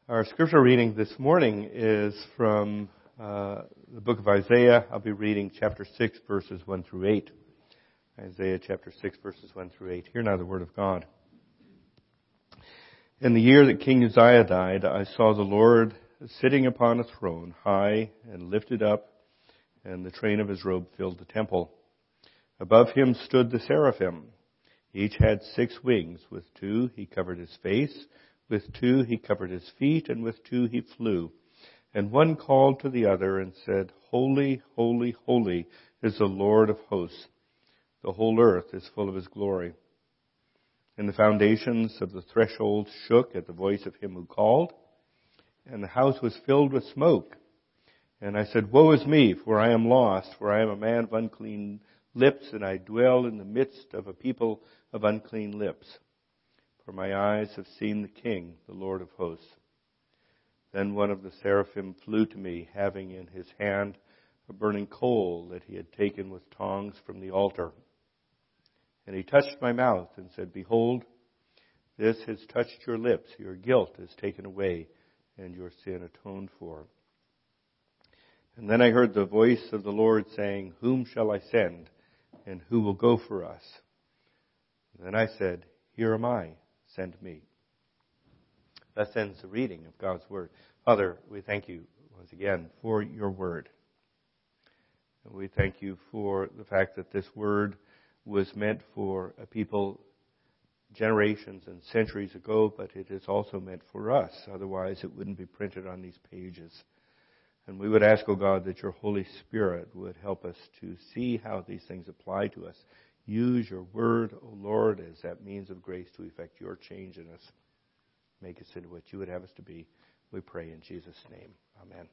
Our scripture reading this morning is from the book of Isaiah. I'll be reading chapter 6, verses 1 through 8. Isaiah chapter 6, verses 1 through 8. Hear now the word of God. In the year that King Uzziah died, I saw the Lord sitting upon a throne, high and lifted up, and the train of his robe filled the temple. Above him stood the seraphim. Each had 6 wings. With 2 he covered his face, with 2 he covered his feet, and with 2 he flew. And one called to the other and said, Holy, holy, holy is the Lord of hosts. The whole earth is full of his glory. And the foundations of the threshold shook at the voice of him who called, and the house was filled with smoke. And I said, Woe is me, for I am lost, for I am a man of unclean lips, and I dwell in the midst of a people of unclean lips. For my eyes have seen the King, the Lord of hosts. Then one of the seraphim flew to me, having in his hand a burning coal that he had taken with tongs from the altar. And he touched my mouth and said, Behold, this has touched your lips. Your guilt is taken away, and your sin atoned for. And then I heard the voice of the Lord saying, Whom shall I send, and who will go for us? And then I said, Here am I. Send me. Thus ends the reading of God's Word. Father, we thank you once again for your Word. And we thank you for the fact that this Word was meant for a people generations and centuries ago, but it is also meant for us. Otherwise, it wouldn't be printed on these pages. And we would ask, O God, that your Holy Spirit would help us to see how these things apply to us. Use your word, O Lord, as that means of grace to effect your change in us. Make us into what you would have us to be. We pray in Jesus' name. Amen.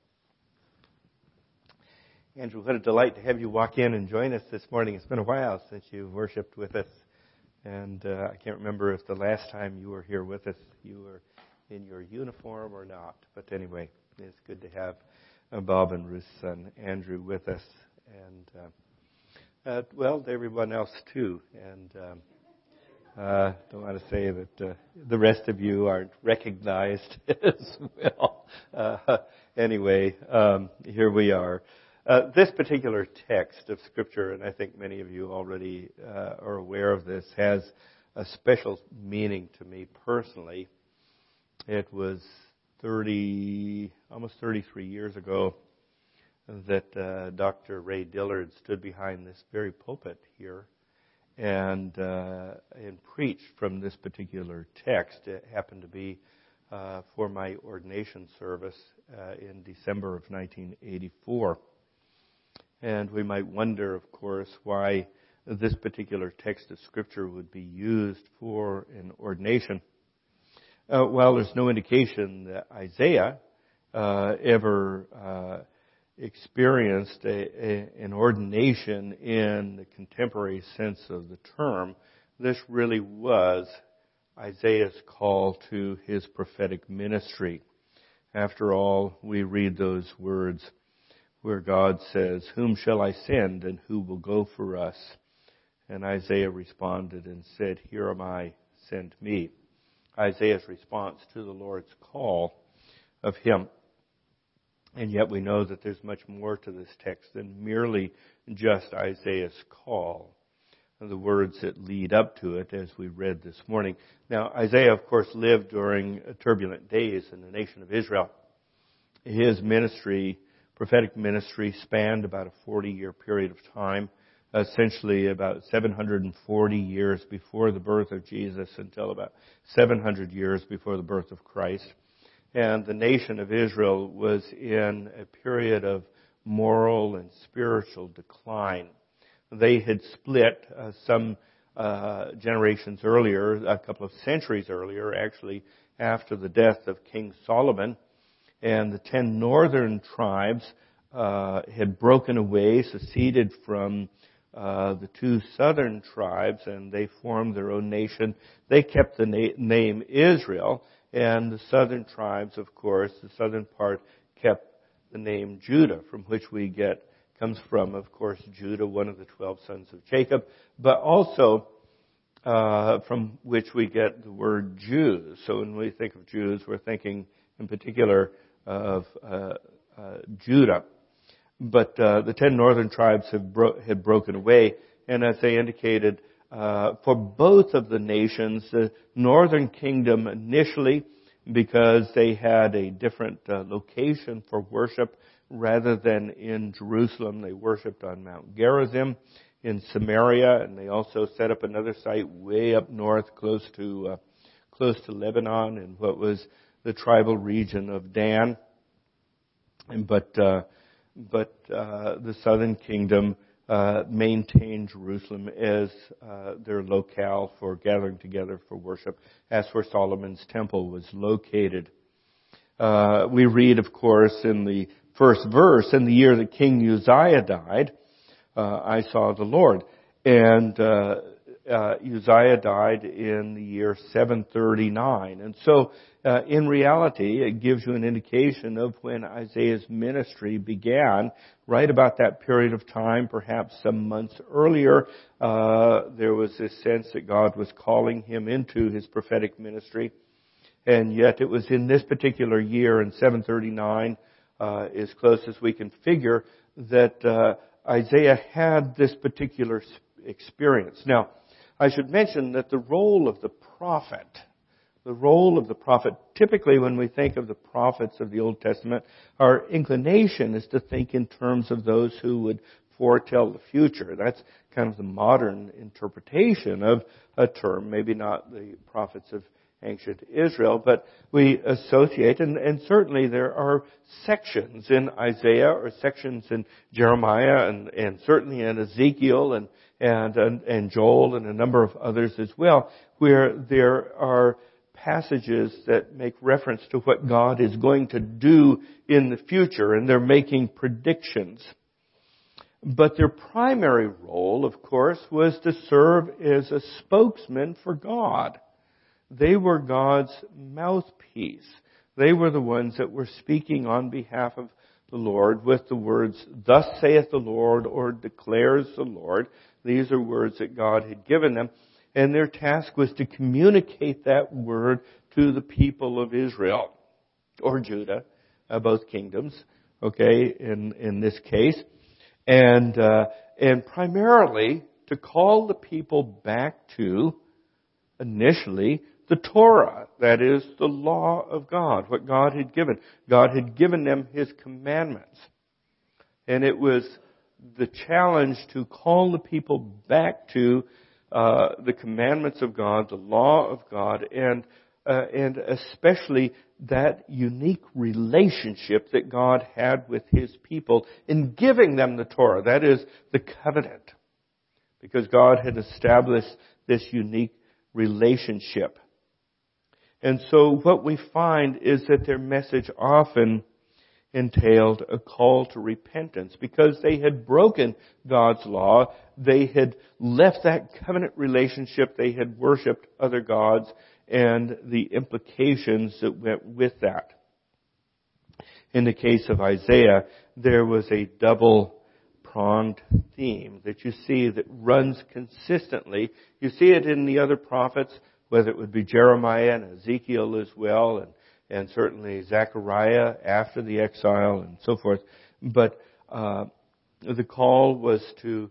Andrew, what a delight to have you walk in and join us this morning. It's been a while since you worshiped with us. And I can't remember if the last time you were here with us, you were in your uniform or not. But anyway, it's good to have Bob and Ruth's son Andrew with us. And well, to everyone else too. And don't want to say that the rest of you aren't recognized as well. Anyway, here we are. This particular text of Scripture, and I think many of you already are aware of this, has a special meaning to me personally. It was almost 33 years ago that Dr. Ray Dillard stood behind this very pulpit here and preached from this particular text. It happened to be for my ordination service in December of 1984. And we might wonder, of course, why this particular text of Scripture would be used for an ordination. Well, there's no indication that Isaiah ever experienced an ordination in the contemporary sense of the term. This really was Isaiah's call to his prophetic ministry. After all, we read those words where God says, Whom shall I send, and who will go for us? And Isaiah responded and said, Here am I, send me. Isaiah's response to the Lord's call of him. And yet we know that there's much more to this text than merely just Isaiah's call. And the words that lead up to it, as we read this morning. Now, Isaiah, of course, lived during turbulent days in the nation of Israel. His ministry, prophetic ministry, spanned about a 40-year period of time, essentially about 740 years before the birth of Jesus until about 700 years before the birth of Christ. And the nation of Israel was in a period of moral and spiritual decline. They had split some generations earlier, a couple of centuries earlier, actually, after the death of King Solomon. And the 10 northern tribes had broken away, seceded from the 2 southern tribes, and they formed their own nation. They kept the name Israel, and the southern tribes, of course, the southern part kept the name Judah, from which comes from, of course, Judah, one of the 12 sons of Jacob. But also, from which we get the word Jews. So when we think of Jews, we're thinking in particular of Judah. But the 10 northern tribes had broken away, and as they indicated, for both of the nations, the northern kingdom initially, because they had a different location for worship, rather than in Jerusalem, they worshipped on Mount Gerizim in Samaria, and they also set up another site way up north, close to Lebanon, in what was the tribal region of Dan. But the southern kingdom maintained Jerusalem as their locale for gathering together for worship. That's where Solomon's temple was located. We read, of course, in the first verse, in the year that King Uzziah died, I saw the Lord. And Uzziah died in the year 739. And so, in reality, it gives you an indication of when Isaiah's ministry began, right about that period of time, perhaps some months earlier. There was this sense that God was calling him into his prophetic ministry. And yet it was in this particular year, in 739, as close as we can figure, that Isaiah had this particular experience. Now, I should mention that the role of the prophet, typically when we think of the prophets of the Old Testament, our inclination is to think in terms of those who would foretell the future. That's kind of the modern interpretation of a term, maybe not the prophets of ancient Israel, but we associate, and certainly there are sections in Isaiah or sections in Jeremiah and certainly in Ezekiel and Joel and a number of others as well, where there are passages that make reference to what God is going to do in the future, and they're making predictions. But their primary role, of course, was to serve as a spokesman for God. They were God's mouthpiece. They were the ones that were speaking on behalf of the Lord with the words, "Thus saith the Lord," or "declares the Lord." These are words that God had given them. And their task was to communicate that word to the people of Israel, or Judah, both kingdoms, okay, in this case. And primarily to call the people back to, initially, the Torah, that is, the law of God, what God had given. God had given them His commandments. And it was the challenge to call the people back to the commandments of God, the law of God, and especially that unique relationship that God had with His people in giving them the Torah, that is, the covenant. Because God had established this unique relationship. And so what we find is that their message often entailed a call to repentance. Because they had broken God's law, they had left that covenant relationship, they had worshipped other gods, and the implications that went with that. In the case of Isaiah, there was a double-pronged theme that you see that runs consistently. You see it in the other prophets, whether it would be Jeremiah and Ezekiel as well, and certainly Zechariah after the exile and so forth. But the call was to,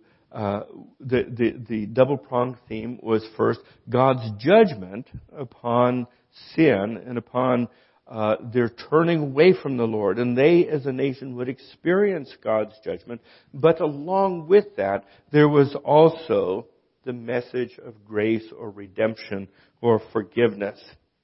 the double-pronged theme was first God's judgment upon sin and upon their turning away from the Lord. And they as a nation would experience God's judgment. But along with that, there was also the message of grace or redemption or forgiveness.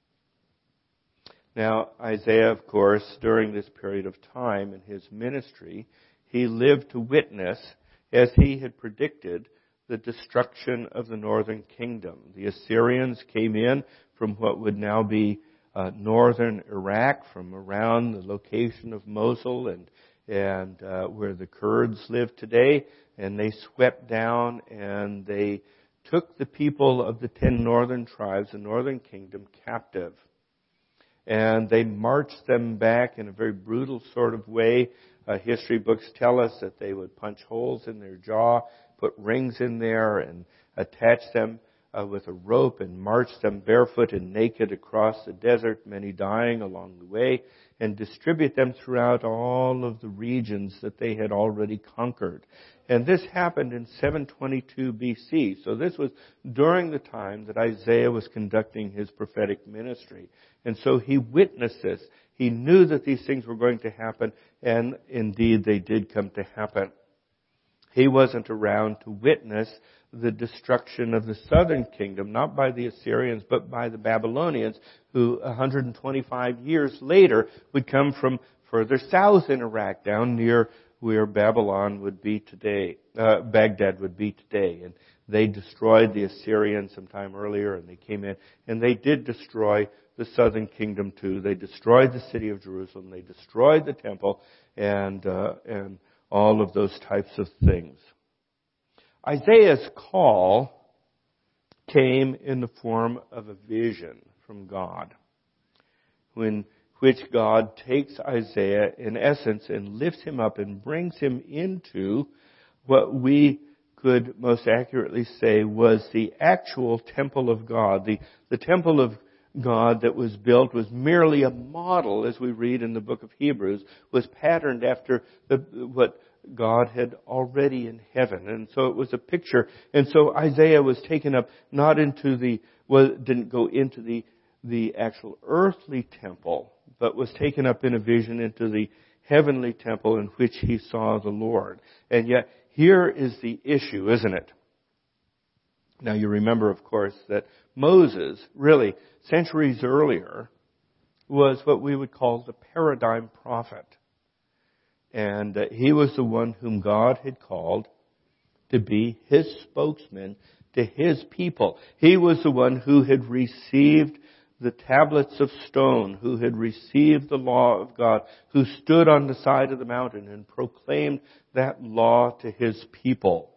Now, Isaiah, of course, during this period of time in his ministry, he lived to witness, as he had predicted, the destruction of the northern kingdom. The Assyrians came in from what would now be northern Iraq, from around the location of Mosul and where the Kurds live today, and they swept down and they took the people of the 10 northern tribes, the northern kingdom, captive. And they marched them back in a very brutal sort of way. History books tell us that they would punch holes in their jaw, put rings in there, and attach them with a rope and marched them barefoot and naked across the desert, many dying along the way, and distribute them throughout all of the regions that they had already conquered. And this happened in 722 BC. So this was during the time that Isaiah was conducting his prophetic ministry. And so he witnessed this. He knew that these things were going to happen, and indeed they did come to happen. He wasn't around to witness the destruction of the southern kingdom, not by the Assyrians, but by the Babylonians, who 125 years later would come from further south in Iraq, down near where Babylon would be today, Baghdad would be today. And they destroyed the Assyrians sometime earlier, and they came in, and they did destroy the southern kingdom too. They destroyed the city of Jerusalem. They destroyed the temple, and all of those types of things. Isaiah's call came in the form of a vision from God, in which God takes Isaiah, in essence, and lifts him up and brings him into what we could most accurately say was the actual temple of God. The temple of God that was built was merely a model, as we read in the book of Hebrews, was patterned after what God had already in heaven. And so it was a picture. And so Isaiah was taken up not into didn't go into the actual earthly temple, but was taken up in a vision into the heavenly temple in which he saw the Lord. And yet, here is the issue, isn't it? Now you remember, of course, that Moses, really, centuries earlier, was what we would call the paradigm prophet. And he was the one whom God had called to be his spokesman to his people. He was the one who had received the tablets of stone, who had received the law of God, who stood on the side of the mountain and proclaimed that law to his people.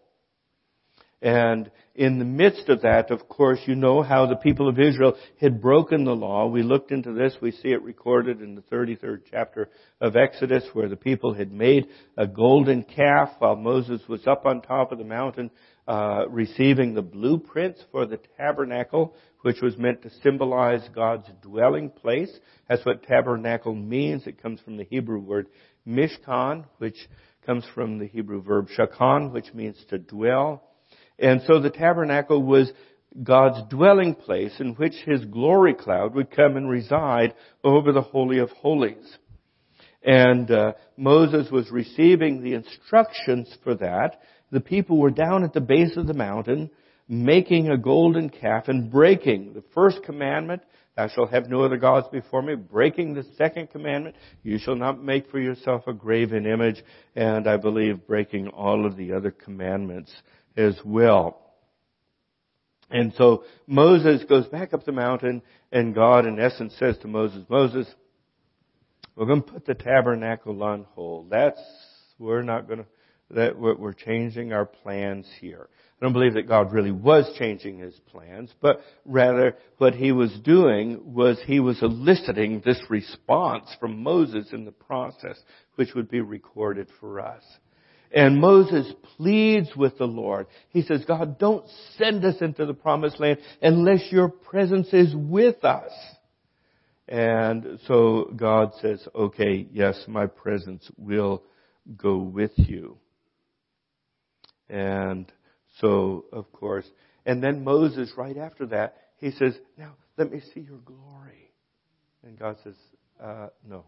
And in the midst of that, of course, you know how the people of Israel had broken the law. We looked into this. We see it recorded in the 33rd chapter of Exodus, where the people had made a golden calf while Moses was up on top of the mountain, receiving the blueprints for the tabernacle, which was meant to symbolize God's dwelling place. That's what tabernacle means. It comes from the Hebrew word mishkan, which comes from the Hebrew verb shakan, which means to dwell. And so the tabernacle was God's dwelling place in which His glory cloud would come and reside over the Holy of Holies. And Moses was receiving the instructions for that. The people were down at the base of the mountain making a golden calf and breaking the first commandment, thou shalt have no other gods before me, breaking the second commandment, you shall not make for yourself a graven image, and I believe breaking all of the other commandments as well. And so Moses goes back up the mountain, and God in essence says to Moses, Moses, we're going to put the tabernacle on hold. We're changing our plans here. I don't believe that God really was changing His plans, but rather what He was doing was He was eliciting this response from Moses in the process, which would be recorded for us. And Moses pleads with the Lord. He says, God, don't send us into the promised land unless your presence is with us. And so God says, okay, yes, my presence will go with you. And so, of course, and then Moses, right after that, he says, now let me see your glory. And God says, no.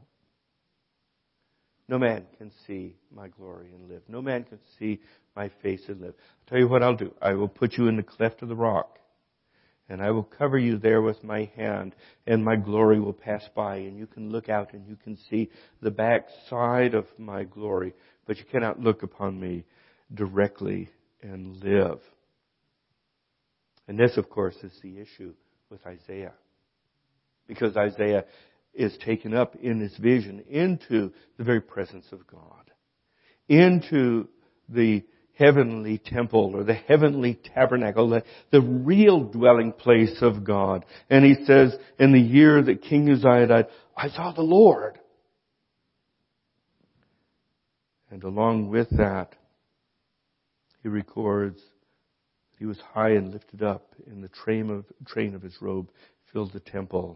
No man can see my glory and live. No man can see my face and live. I'll tell you what I'll do. I will put you in the cleft of the rock, and I will cover you there with my hand, and my glory will pass by, and you can look out and you can see the back side of my glory, but you cannot look upon me directly and live. And this, of course, is the issue with Isaiah. Because Isaiah is taken up in this vision into the very presence of God, into the heavenly temple or the heavenly tabernacle, the real dwelling place of God. And he says, in the year that King Uzziah died, I saw the Lord. And along with that, he records He was high and lifted up, and the train of his robe filled the temple.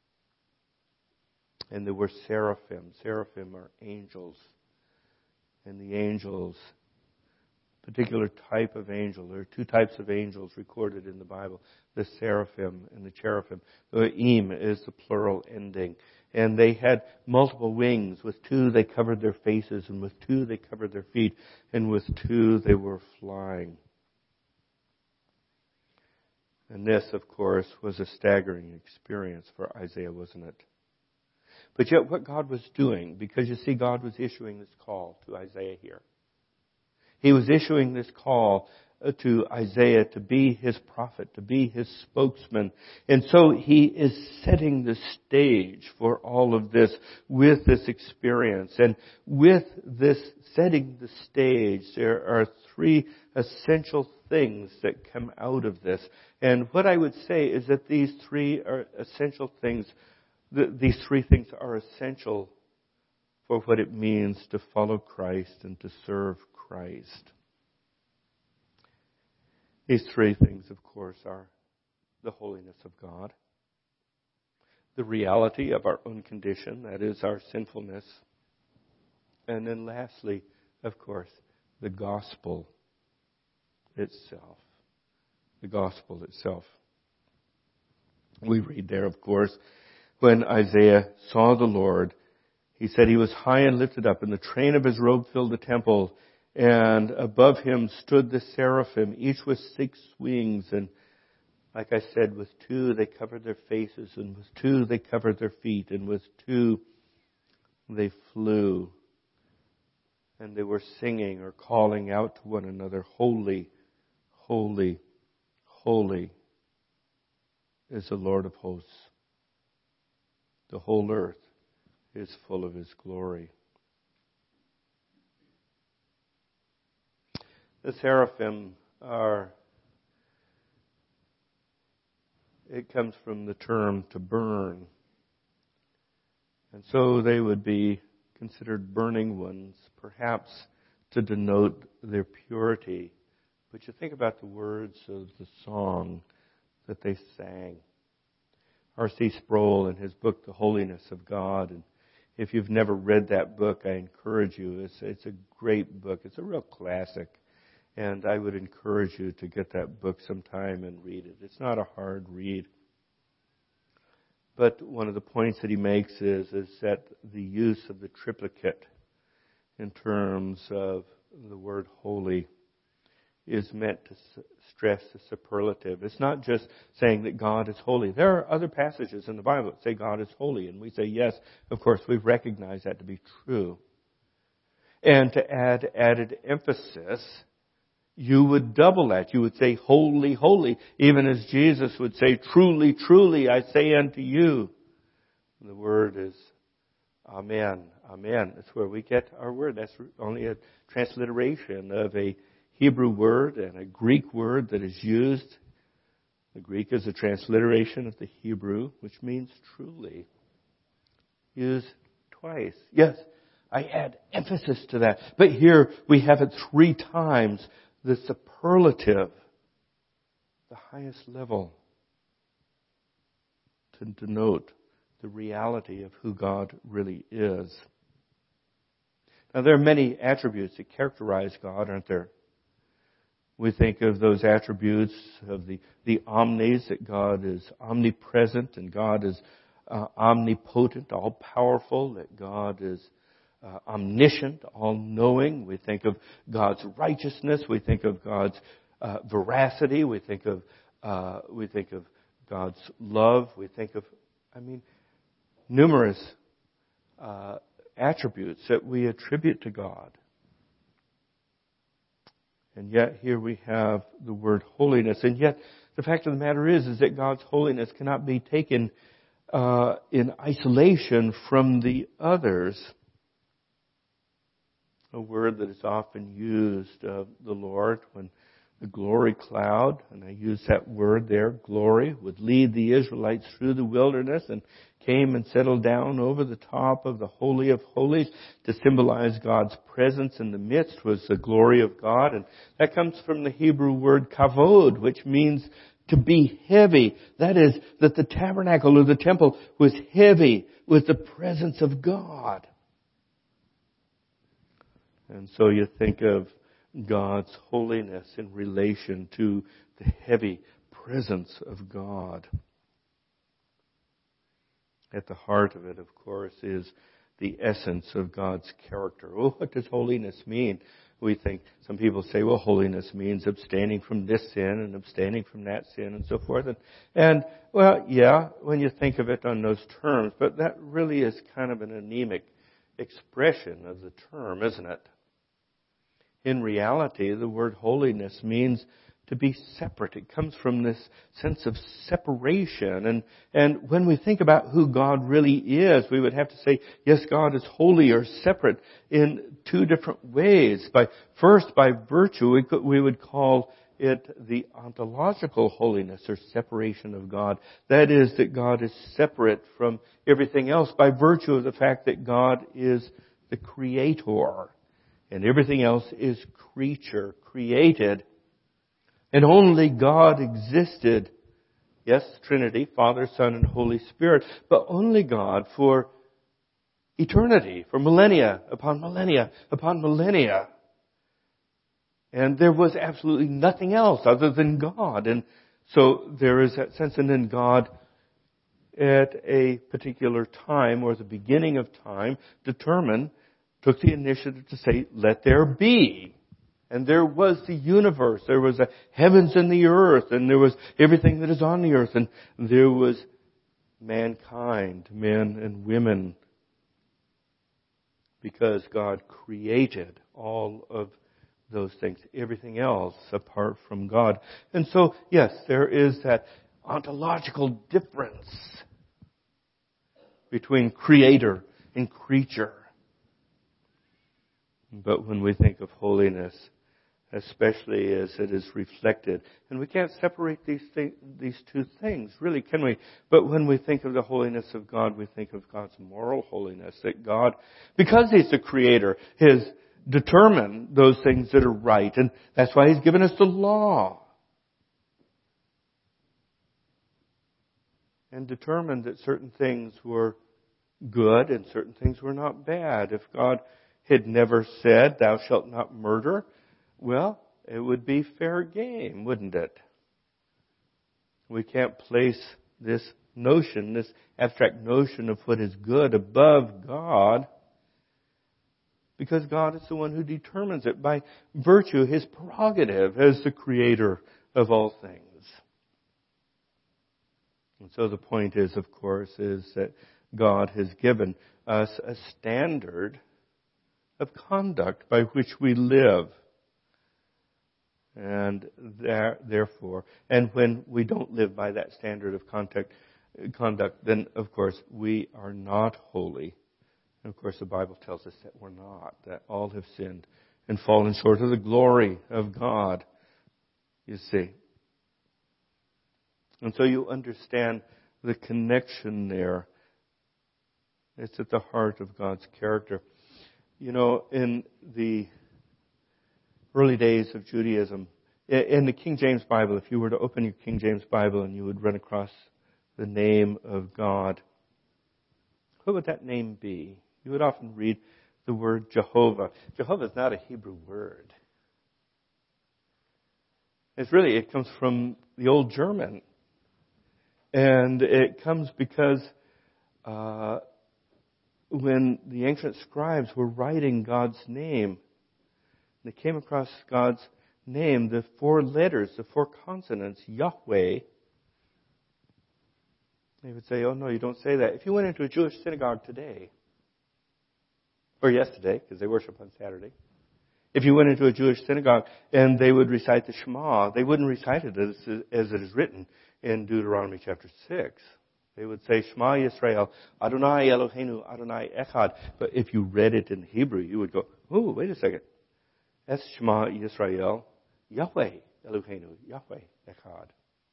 And there were seraphim. Seraphim are angels. And the angels, particular type of angel. There are two types of angels recorded in the Bible. The seraphim and the cherubim. The im is the plural ending. And they had multiple wings. With two they covered their faces, and with two they covered their feet, and with two they were flying. And this, of course, was a staggering experience for Isaiah, wasn't it? But yet what God was doing, because you see God was issuing this call to Isaiah here. He was issuing this call to Isaiah to be his prophet, to be his spokesman. And so he is setting the stage for all of this with this experience. And with this setting the stage, there are three essential things that come out of this. And what I would say is that these three are essential things. These three things are essential for what it means to follow Christ and to serve Christ. These three things, of course, are the holiness of God, the reality of our own condition, that is our sinfulness, and then lastly, of course, the gospel itself. The gospel itself. We read there, of course, when Isaiah saw the Lord, he said he was high and lifted up, and the train of his robe filled the temple. And above him stood the seraphim, each with 6 wings. And like I said, with 2 they covered their faces, and with 2 they covered their feet, and with 2 they flew. And they were singing or calling out to one another, "Holy, holy, holy is the Lord of hosts. The whole earth is full of His glory." The seraphim it comes from the term to burn. And so they would be considered burning ones, perhaps to denote their purity. But you think about the words of the song that they sang. R.C. Sproul, in his book, The Holiness of God, and if you've never read that book, I encourage you. It's a great book. It's a real classic. And I would encourage you to get that book sometime and read it. It's not a hard read. But one of the points that he makes is that the use of the triplicate in terms of the word holy is meant to stress the superlative. It's not just saying that God is holy. There are other passages in the Bible that say God is holy, and we say, yes, of course, we recognize that to be true. And to add added emphasis, you would double that. You would say, holy, holy, even as Jesus would say, truly, truly, I say unto you. The word is amen, amen. That's where we get our word. That's only a transliteration of a Hebrew word and a Greek word that is used. The Greek is a transliteration of the Hebrew, which means truly. Used twice. Yes, I add emphasis to that. But here we have it 3 times. The superlative, the highest level, to denote the reality of who God really is. Now, there are many attributes that characterize God, aren't there? We think of those attributes of the omnis, that God is omnipresent and God is omnipotent, all-powerful, that God is omniscient, all-knowing. We think of God's righteousness. We think of God's veracity. We think of God's love. We think of, numerous attributes that we attribute to God. And yet here we have the word holiness. And yet the fact of the matter is that God's holiness cannot be taken in isolation from the others. A word that is often used of the Lord when The glory cloud, and I use that word there, glory, would lead the Israelites through the wilderness and came and settled down over the top of the Holy of Holies to symbolize God's presence in the midst was the glory of God. And that comes from the Hebrew word kavod, which means to be heavy. That is, that the tabernacle or the temple was heavy with the presence of God. And so you think of God's holiness in relation to the heavy presence of God. At the heart of it, of course, is the essence of God's character. Oh, what does holiness mean? We think, some people say, well, holiness means abstaining from this sin and abstaining from that sin and so forth. And well, yeah, when you think of it on those terms, but that really is kind of an anemic expression of the term, isn't it? In reality, the word holiness means to be separate. It comes from this sense of separation. And when we think about who God really is, we would have to say, yes, God is holy or separate in two different ways. First, by virtue, we would call it the ontological holiness or separation of God. That is, that God is separate from everything else by virtue of the fact that God is the creator. And everything else is creature, created. And only God existed. Yes, Trinity, Father, Son, and Holy Spirit. But only God for eternity, for millennia upon millennia upon millennia. And there was absolutely nothing else other than God. And so there is that sense, and then God at a particular time or the beginning of time took the initiative to say, let there be. And there was the universe. There was the heavens and the earth. And there was everything that is on the earth. And there was mankind, men and women. Because God created all of those things. Everything else apart from God. And so, yes, there is that ontological difference between creator and creature. But when we think of holiness, especially as it is reflected, and we can't separate these two things, really, can we? But when we think of the holiness of God, we think of God's moral holiness, that God, because He's the Creator, has determined those things that are right, and that's why He's given us the law. And determined that certain things were good and certain things were not bad. If God had never said, thou shalt not murder, well, it would be fair game, wouldn't it? We can't place this notion, this abstract notion of what is good above God, because God is the one who determines it by virtue of His prerogative as the Creator of all things. And so the point is, of course, is that God has given us a standard of conduct by which we live. And therefore, and when we don't live by that standard of conduct, then of course we are not holy. And of course the Bible tells us that we're not, that all have sinned and fallen short of the glory of God, you see. And so you understand the connection there. It's at the heart of God's character. You know, in the early days of Judaism, in the King James Bible, if you were to open your King James Bible and you would run across the name of God, what would that name be? You would often read the word Jehovah. Jehovah is not a Hebrew word. It comes from the Old German. And it comes because when the ancient scribes were writing God's name, they came across God's name, the four letters, the four consonants, Yahweh. They would say, oh no, you don't say that. If you went into a Jewish synagogue today, or yesterday, because they worship on Saturday, if you went into a Jewish synagogue and they would recite the Shema, they wouldn't recite it as it is written in Deuteronomy chapter 6. They would say, Shema Yisrael, Adonai Eloheinu, Adonai Echad. But if you read it in Hebrew, you would go, oh, wait a second. That's Shema Yisrael, Yahweh. Eloheinu, Yahweh Echad.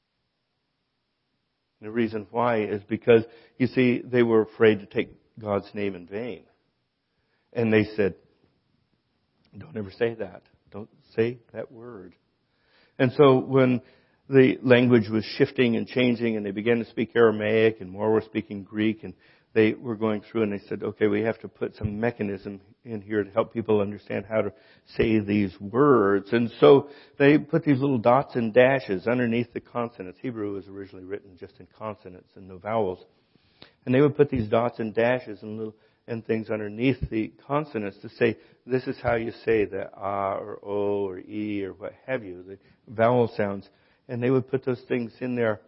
And the reason why is because, you see, they were afraid to take God's name in vain. And they said, don't ever say that. Don't say that word. And so when the language was shifting and changing and they began to speak Aramaic and more were speaking Greek, and they were going through and they said, okay, we have to put some mechanism in here to help people understand how to say these words. And so they put these little dots and dashes underneath the consonants. Hebrew was originally written just in consonants and no vowels. And they would put these dots and dashes and things underneath the consonants to say, this is how you say the ah or o or e or what have you, the vowel sounds. And they would put those things in there.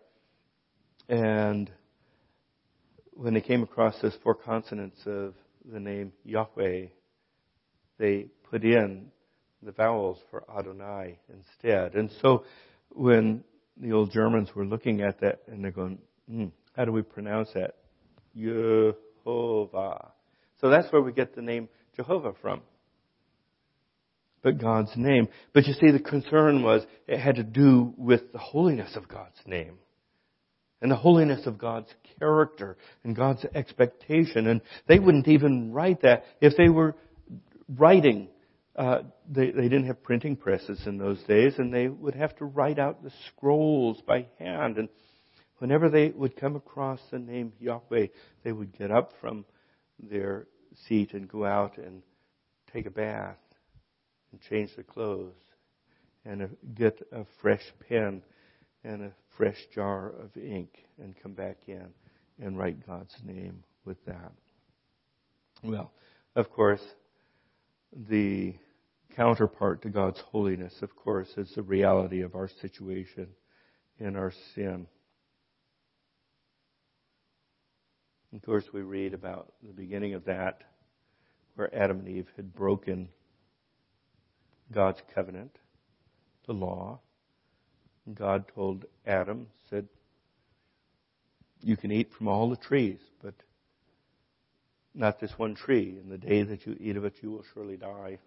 And when they came across those 4 consonants of the name Yahweh, they put in the vowels for Adonai instead. And so when the old Germans were looking at that and they're going, how do we pronounce that? Yehovah. So that's where we get the name Jehovah from. But God's name. But you see, the concern was it had to do with the holiness of God's name. And the holiness of God's character and God's expectation. And they wouldn't even write that. If they were writing, they didn't have printing presses in those days, and they would have to write out the scrolls by hand. And whenever they would come across the name Yahweh, they would get up from their seat and go out and take a bath and change their clothes and get a fresh pen and a fresh jar of ink and come back in and write God's name with that. Well, of course, the counterpart to God's holiness, of course, is the reality of our situation in our sin. Of course, we read about the beginning of that, where Adam and Eve had broken God's covenant, the law. God told Adam, said, you can eat from all the trees, but not this one tree. In the day that you eat of it, you will surely die.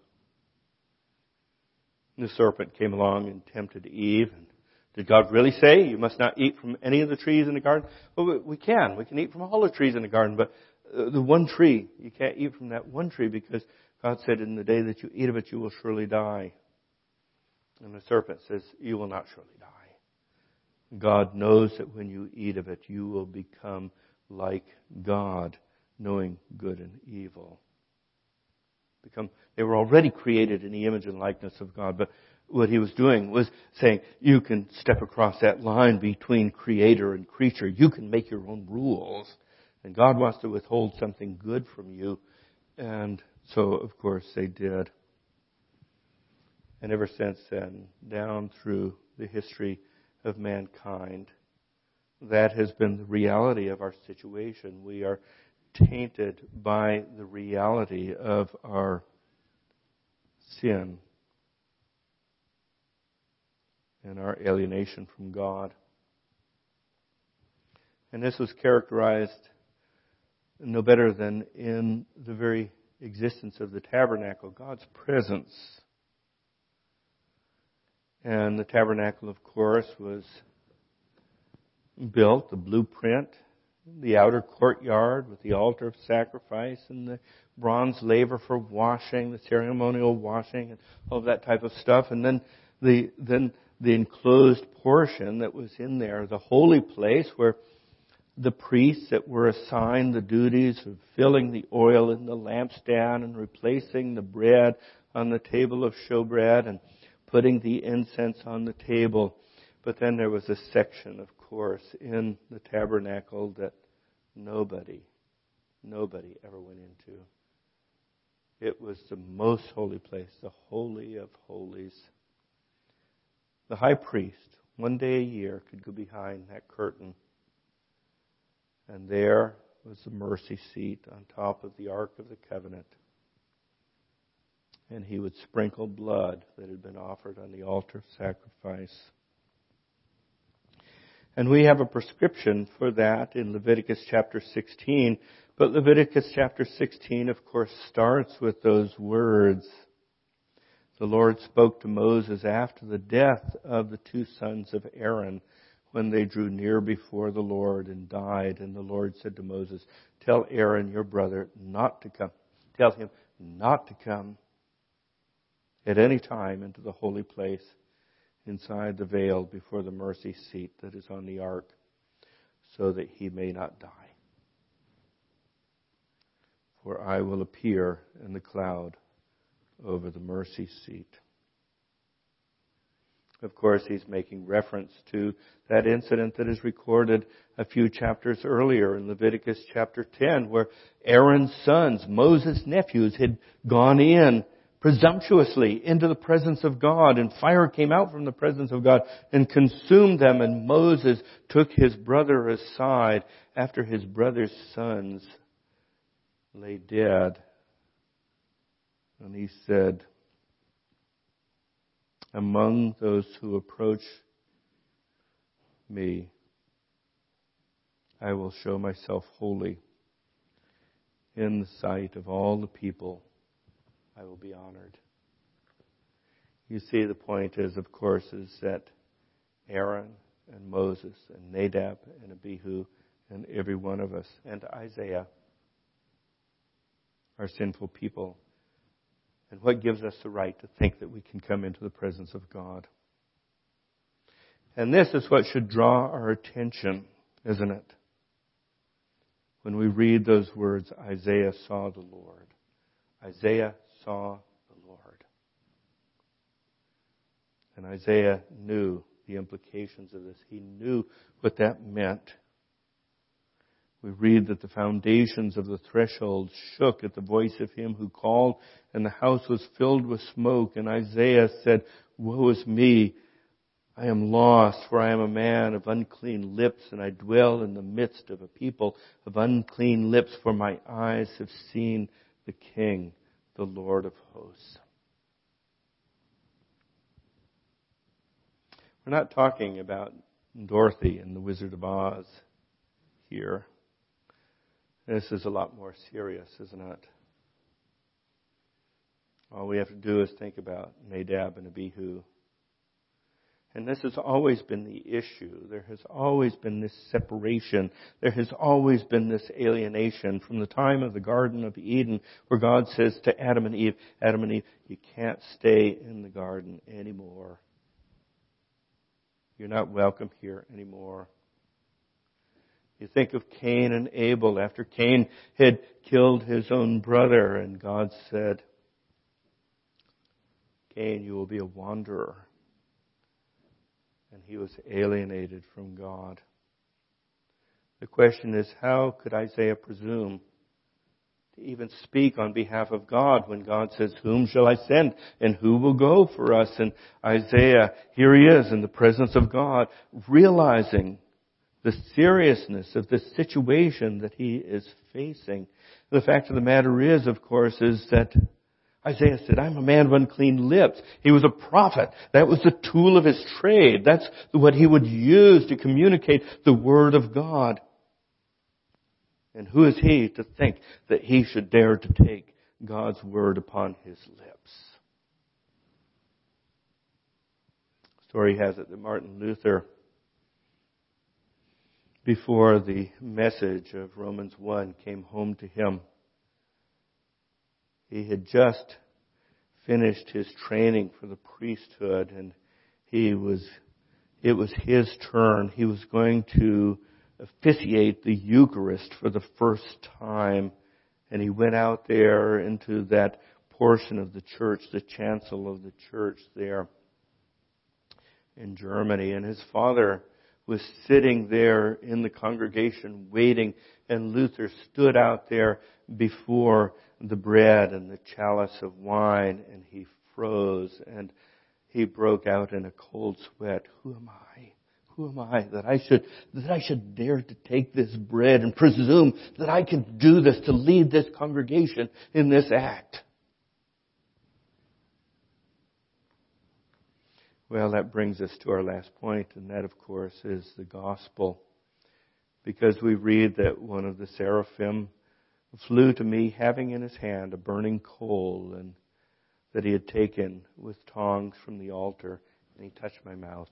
And the serpent came along and tempted Eve. And did God really say you must not eat from any of the trees in the garden? Well, we can. We can eat from all the trees in the garden, but the one tree, you can't eat from that one tree because God said in the day that you eat of it, you will surely die. And the serpent says, you will not surely die. God knows that when you eat of it, you will become like God, knowing good and evil. They were already created in the image and likeness of God, but what he was doing was saying, you can step across that line between creator and creature. You can make your own rules. And God wants to withhold something good from you. And so, of course, they did. And ever since then, down through the history of mankind, that has been the reality of our situation. We are tainted by the reality of our sin and our alienation from God. And this was characterized no better than in the very existence of the tabernacle, God's presence. And the tabernacle, of course, was built, the blueprint, the outer courtyard with the altar of sacrifice and the bronze laver for washing, the ceremonial washing, and all of that type of stuff. And then the enclosed portion that was in there, the holy place where the priests that were assigned the duties of filling the oil in the lampstand and replacing the bread on the table of showbread and putting the incense on the table. But then there was a section, of course, in the tabernacle that nobody ever went into. It was the most holy place, the Holy of Holies. The high priest, one day a year, could go behind that curtain. And there was the mercy seat on top of the Ark of the Covenant. And he would sprinkle blood that had been offered on the altar of sacrifice. And we have a prescription for that in Leviticus chapter 16. But Leviticus chapter 16, of course, starts with those words The Lord spoke to Moses after the death of the two sons of Aaron, when they drew near before the Lord and died. And the Lord said to Moses, "Tell Aaron, your brother, not to come. Tell him not to come at any time into the holy place inside the veil before the mercy seat that is on the ark, so that he may not die. For I will appear in the cloud over the mercy seat." Of course, he's making reference to that incident that is recorded a few chapters earlier in Leviticus chapter 10, where Aaron's sons, Moses' nephews, had gone in presumptuously into the presence of God, and fire came out from the presence of God and consumed them, and Moses took his brother aside after his brother's sons lay dead. And he said, "Among those who approach me, I will show myself holy. In the sight of all the people, I will be honored." You see, the point is, of course, is that Aaron and Moses and Nadab and Abihu and every one of us and Isaiah are sinful people. And what gives us the right to think that we can come into the presence of God? And this is what should draw our attention, isn't it? When we read those words, Isaiah saw the Lord. Isaiah saw the Lord. And Isaiah knew the implications of this. He knew what that meant. We read that the foundations of the threshold shook at the voice of him who called, and the house was filled with smoke. And Isaiah said, "Woe is me! I am lost, for I am a man of unclean lips, and I dwell in the midst of a people of unclean lips, for my eyes have seen the King, the Lord of hosts." We're not talking about Dorothy and the Wizard of Oz here. This is a lot more serious, isn't it? All we have to do is think about Nadab and Abihu. And this has always been the issue. There has always been this separation. There has always been this alienation from the time of the Garden of Eden, where God says to Adam and Eve, you can't stay in the garden anymore. You're not welcome here anymore. You think of Cain and Abel after Cain had killed his own brother, and God said, "Cain, you will be a wanderer." And he was alienated from God. The question is, how could Isaiah presume to even speak on behalf of God when God says, "Whom shall I send and who will go for us?" And Isaiah, here he is in the presence of God, realizing the seriousness of the situation that he is facing. The fact of the matter is, of course, is that Isaiah said, "I'm a man of unclean lips." He was a prophet. That was the tool of his trade. That's what he would use to communicate the Word of God. And who is he to think that he should dare to take God's Word upon his lips? The story has it that Martin Luther, before the message of Romans 1 came home to him, he had just finished his training for the priesthood, and it was his turn. He was going to officiate the Eucharist for the first time, and he went out there into that portion of the church, the chancel of the church there in Germany, and his father was sitting there in the congregation waiting, and Luther stood out there before the bread and the chalice of wine, and he froze, and he broke out in a cold sweat. Who am I? Who am I that I should dare to take this bread and presume that I can do this, to lead this congregation in this act? Well, that brings us to our last point, and that, of course, is the gospel. Because we read that one of the seraphim flew to me, having in his hand a burning coal, and that he had taken with tongs from the altar, and he touched my mouth.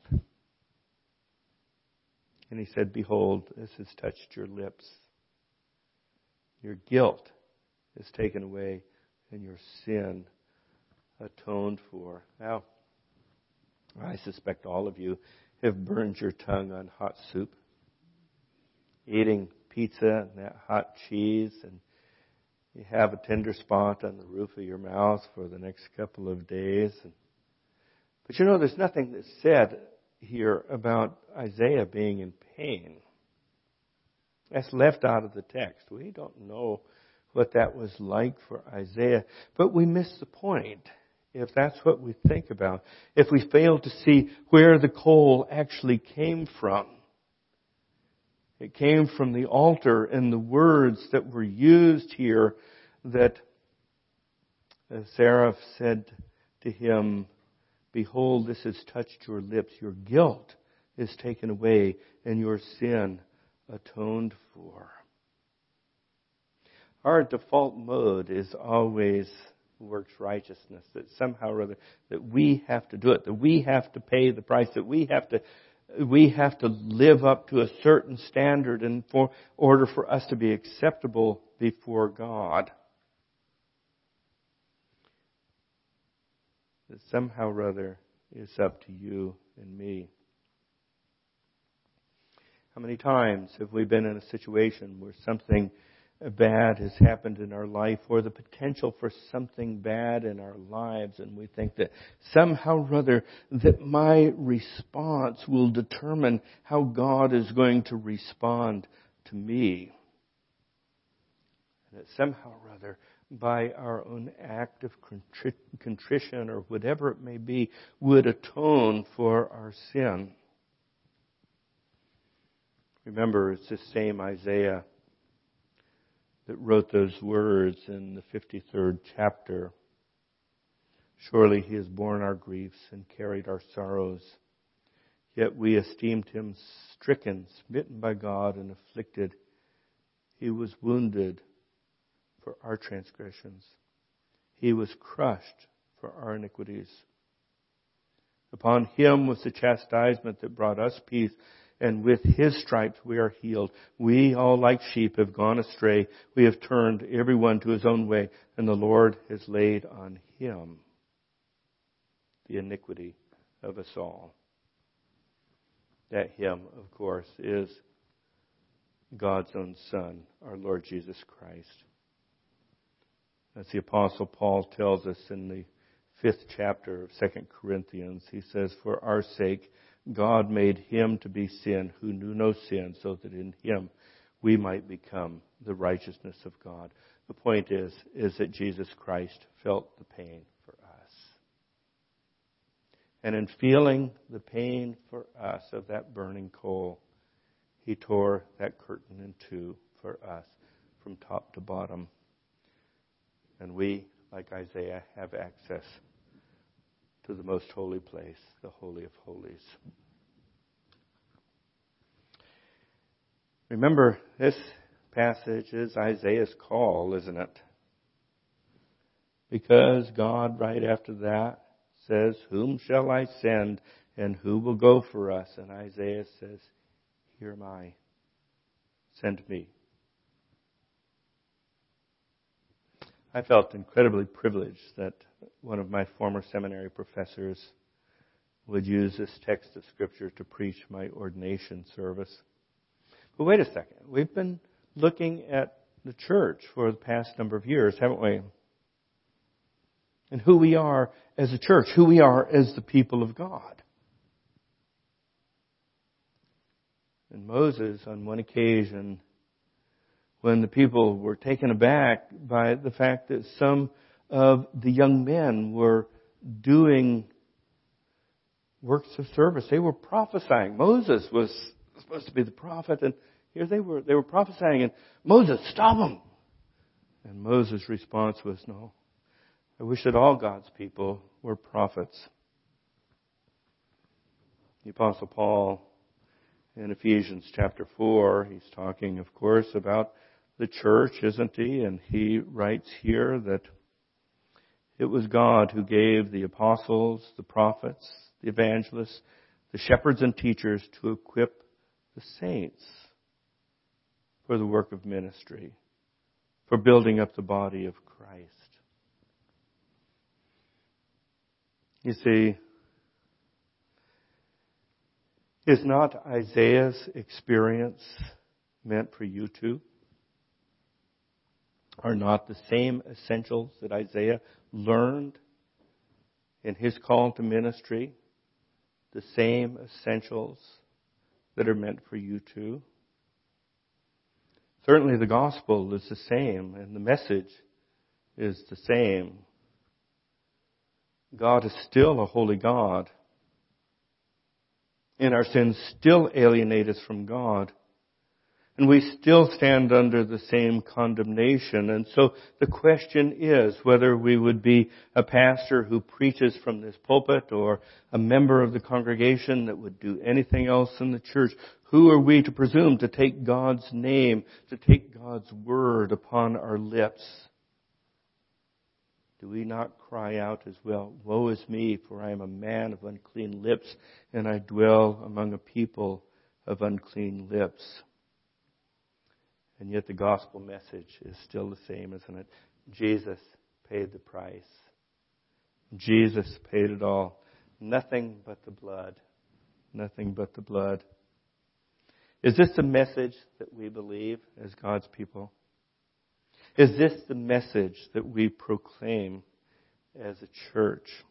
And he said, "Behold, this has touched your lips. Your guilt is taken away, and your sin atoned for." Now, I suspect all of you have burned your tongue on hot soup, eating pizza and that hot cheese, and you have a tender spot on the roof of your mouth for the next couple of days. But you know, there's nothing that's said here about Isaiah being in pain. That's left out of the text. We don't know what that was like for Isaiah, but we miss the point if that's what we think about, if we fail to see where the coal actually came from. It came from the altar, and the words that were used here that the seraph said to him, "Behold, this has touched your lips. Your guilt is taken away, and your sin atoned for." Our default mode is always works righteousness, that somehow or other that we have to do it, that we have to pay the price, that we have to live up to a certain standard in order for us to be acceptable before God. That somehow or other is up to you and me. How many times have we been in a situation where something bad has happened in our life, or the potential for something bad in our lives, and we think that somehow or other that my response will determine how God is going to respond to me. And that somehow or other, by our own act of contrition or whatever it may be, would atone for our sin. Remember, it's the same Isaiah that wrote those words in the 53rd chapter. "Surely he has borne our griefs and carried our sorrows. Yet we esteemed him stricken, smitten by God, and afflicted. He was wounded for our transgressions. He was crushed for our iniquities. Upon him was the chastisement that brought us peace, and with his stripes we are healed. We all like sheep have gone astray. We have turned everyone to his own way, and the Lord has laid on him the iniquity of us all." That him, of course, is God's own Son, our Lord Jesus Christ. As the Apostle Paul tells us in the 5th chapter of 2 Corinthians, he says, "For our sake God made him to be sin who knew no sin, so that in him we might become the righteousness of God." The point is that Jesus Christ felt the pain for us. And in feeling the pain for us of that burning coal, he tore that curtain in two for us from top to bottom. And we, like Isaiah, have access to the most holy place, the Holy of Holies. Remember, this passage is Isaiah's call, isn't it? Because God, right after that, says, "Whom shall I send, and who will go for us?" And Isaiah says, "Here am I. Send me." I felt incredibly privileged that one of my former seminary professors would use this text of Scripture to preach my ordination service. But wait a second. We've been looking at the church for the past number of years, haven't we? And who we are as a church, who we are as the people of God. And Moses, on one occasion, when the people were taken aback by the fact that some of the young men were doing works of service. They were prophesying. Moses was supposed to be the prophet, and here they were prophesying, and Moses, stop them! And Moses' response was, "No, I wish that all God's people were prophets." The Apostle Paul, in Ephesians chapter 4, he's talking, of course, about the church, isn't he? And he writes here that It was God who gave the apostles, the prophets, the evangelists, the shepherds and teachers to equip the saints for the work of ministry, for building up the body of Christ. You see, is not Isaiah's experience meant for you too? Are not the same essentials that Isaiah learned in his call to ministry the same essentials that are meant for you too? Certainly the gospel is the same and the message is the same. God is still a holy God, and our sins still alienate us from God. And we still stand under the same condemnation. And so the question is whether we would be a pastor who preaches from this pulpit or a member of the congregation that would do anything else in the church. Who are we to presume to take God's name, to take God's word upon our lips? Do we not cry out as well, "Woe is me, for I am a man of unclean lips, and I dwell among a people of unclean lips"? And yet the gospel message is still the same, isn't it? Jesus paid the price. Jesus paid it all. Nothing but the blood. Nothing but the blood. Is this the message that we believe as God's people? Is this the message that we proclaim as a church?